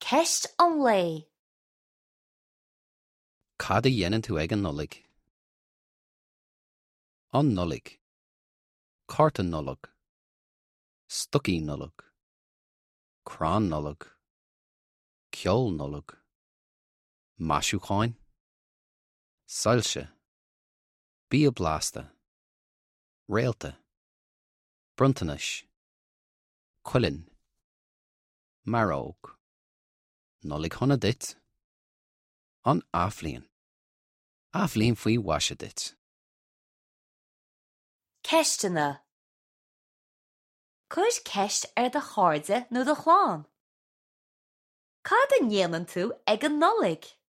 Ceist an lé. Cad a dhéanann tú ag an nullig? An nullig. Carta nullig. Stucky nullig. Crán nullig. Ceol nullig. Masúcháin. Sailse. Bia blasta. Réalta. Bruntanis. Quillin. Maróg. Nullig honna dit. An aflíon. Aflíon faoi washa dit. Ceisteanna. Cuid ceist de chairde nó de chláin. Cad a ndéanann tú ag an nullig?